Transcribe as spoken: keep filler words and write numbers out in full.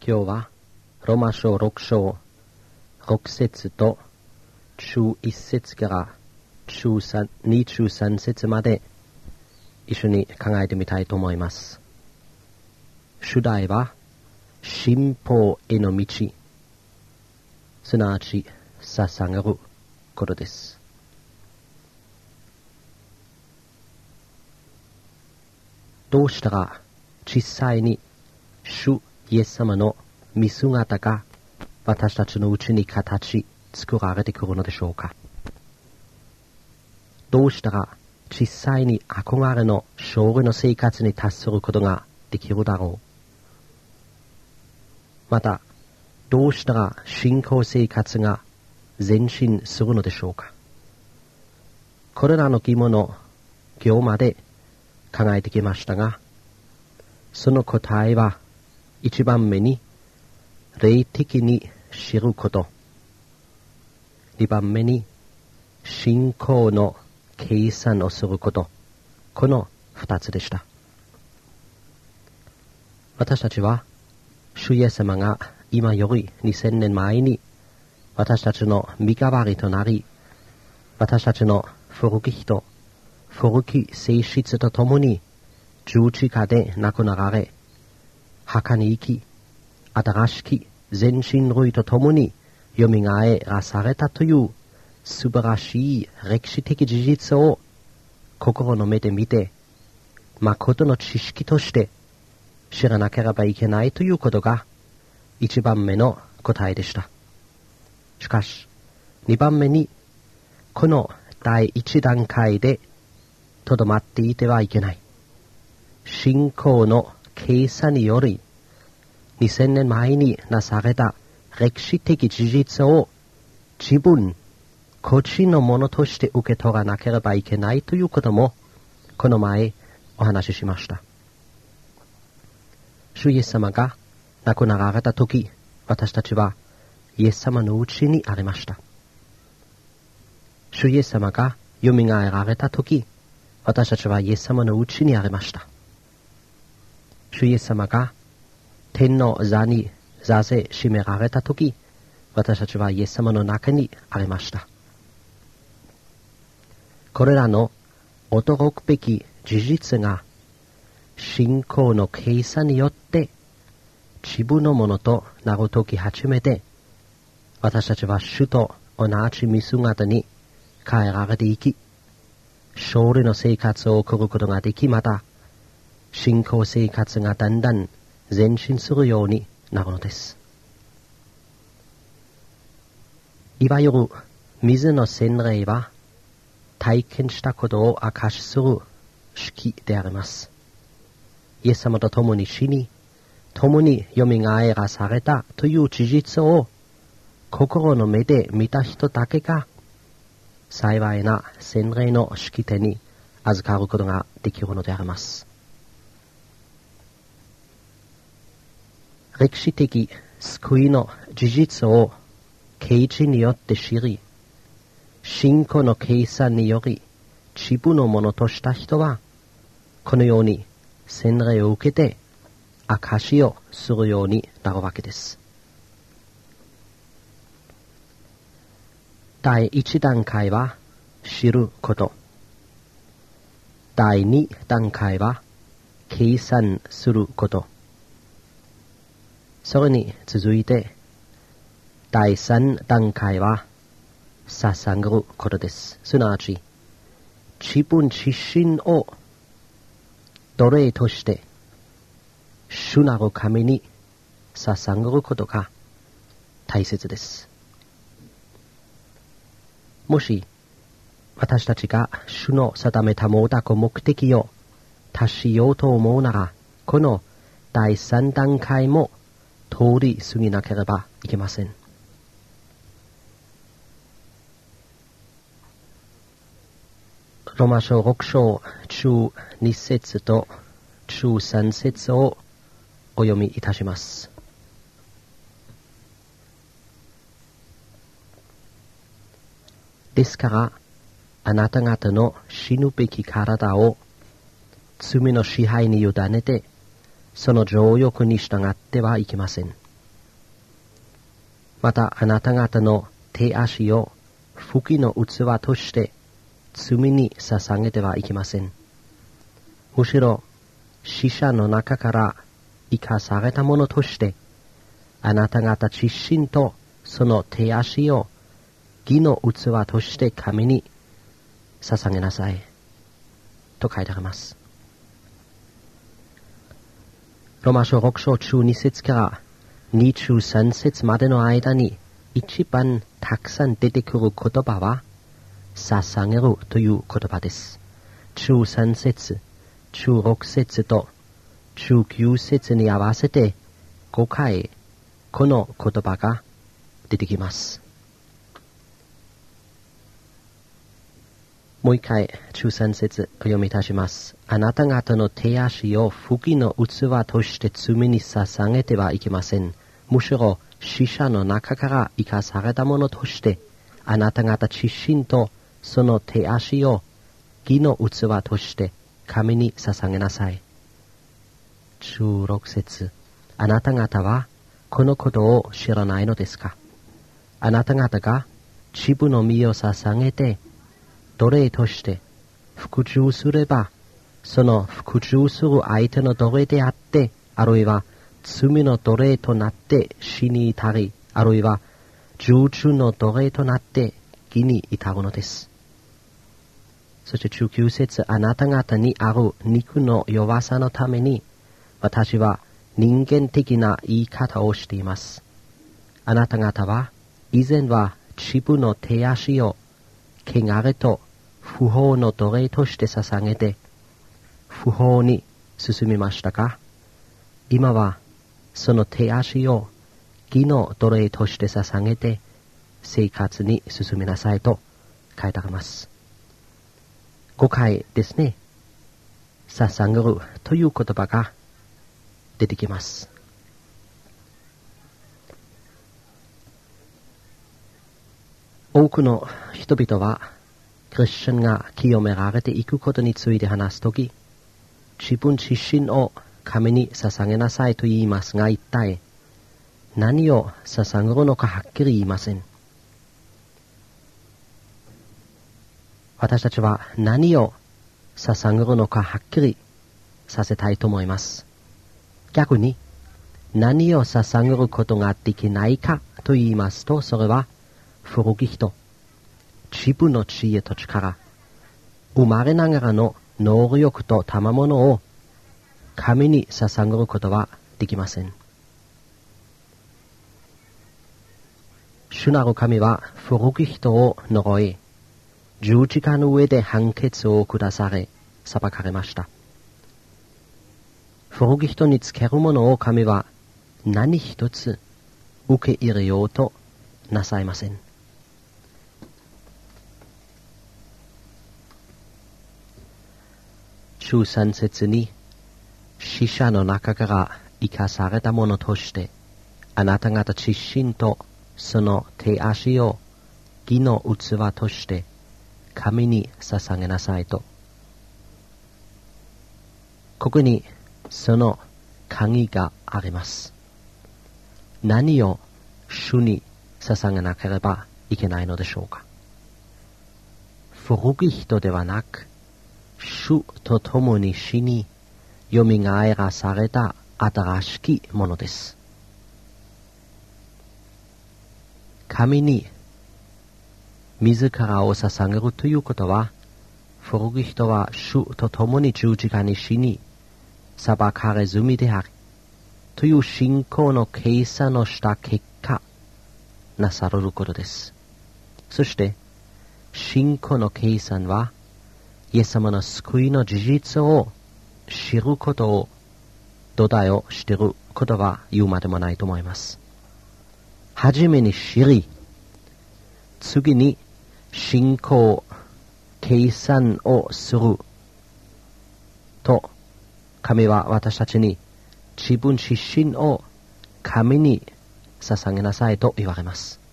今日はローマ書ろく章ろく節と中いち節から中さん、に中さん節まで一緒に考えてみたいと思います。主題は信仰への道、すなわち捧げることです。どうしたら実際に主イエス様の見姿が私たちのうちに形作られてくるのでしょうか。どうしたら実際に憧れの勝利の生活に達することができるだろう。また、どうしたら信仰生活が前進するのでしょうか。これらの疑問を今日まで考えてきましたが、その答えは一番目に霊的に知ること、二番目に信仰の計算をすること、この二つでした。私たちは主イエス様が今よりにせんねんまえに私たちの身代わりとなり、私たちの古き人、古き性質とともに十字架で亡くなられ、墓に行き、新しき全身類とともに蘇らされたという素晴らしい歴史的事実を心の目で見て、誠の知識として知らなければいけないということが一番目の答えでした。しかし、二番目に、この第一段階でとどまっていてはいけない。信仰の計算により、にせんねんまえになされた歴史的事実を自分、個人のものとして受け取らなければいけないということも、この前お話ししました。主イエス様が亡くなられたとき、私たちはイエス様のうちにありました。主イエス様が蘇られたとき、私たちはイエス様のうちにありました。主イエス様が天の座に座せ占められたとき、私たちはイエス様の中にありました。これらの驚くべき事実が信仰の計算によって自分のものとなるとき初めて、私たちは主と同じ見姿に変えられていき、勝利の生活を送ることができ、また信仰生活がだんだん前進するようになるのです。いわゆる水の洗礼は体験したことを証しする式であります。イエス様と共に死に、共に蘇らされたという事実を心の目で見た人だけが幸いな洗礼の式典に預かることができるのであります。歴史的救いの事実を啓示によって知り、信仰の計算により自分のものとした人は、このように洗礼を受けて証しをするようになるわけです。第一段階は知ること。第二段階は計算すること。それに続いて、第三段階は捧げることです。すなわち、自分自身を奴隷として主なる神に捧げることが大切です。もし私たちが主の定めたもたく目的を達しようと思うなら、この第三段階も通り過ぎなければいけません。ローマ書ろく章中に節と中さん節をお読みいたします。ですから、あなた方の死ぬべき体を罪の支配に委ねて、その情欲に従ってはいけません。 またあなた方の手足を吹きの器として罪に捧げてはいけません。むしろ死者の中から生かされたものとしてあなた方自身とその手足を義の器として神に捧げなさいと書いてあります。ローマ書ろく章じゅうに節からにじゅうさん節までの間に一番たくさん出てくる言葉は捧げるという言葉です。じゅうさん節、じゅうろく節とじゅうきゅう節に合わせてごかいこの言葉が出てきます。もう一回じゅうさん節お読みいたします。あなた方の手足を吹きの器として罪に捧げてはいけません。むしろ死者の中から生かされたものとしてあなた方自身とその手足を義の器として神に捧げなさい。じゅうろく節、あなた方はこのことを知らないのですか。あなた方が自分の身を捧げて奴隷として服従すれば、その服従する相手の奴隷であって、あるいは罪の奴隷となって死に至り、あるいは従順の奴隷となって義に至るのです。そしてじゅうきゅう節、あなた方にある肉の弱さのために、私は人間的な言い方をしています。あなた方は以前は自分の手足を汚れと不法の奴隷として捧げて不法に進みましたが、今はその手足を義の奴隷として捧げて生活に進みなさいと書いてあります。ごかいですね。捧げるという言葉が出てきます。多くの人々はクリスチャンが清められていくことについて話すとき、自分自身を神に捧げなさいと言いますが、一体何を捧げるのかはっきり言いません。私たちは何を捧げるのかはっきりさせたいと思います。逆に何を捧げることができないかと言いますと、それは古き人、自分の知恵と力、生まれながらの能力と賜物を神に捧げることはできません。主なる神は古き人を呪い、十字架の上で判決を下され、裁かれました。古き人につけるものを神は何一つ受け入れようとなさいません。じゅうさん節に、死者の中から生かされたものとして、あなた方自身とその手足を義の器として神に捧げなさいと。ここにその鍵があります。何を主に捧げなければいけないのでしょうか。古き人ではなく、主と共に死に、よみがえらされた新しきものです。神に自らを捧げるということは、古き人は主と共に十字架に死に、裁かれ済みであるという信仰の計算をした結果、なされることです。そして、信仰の計算は、イエス様の救いの事実を知ることを土台をしていることは言うまでもないと思います。はじめに知り、次に信仰計算をすると、神は私たちに自分自身を神に捧げなさいと言われます。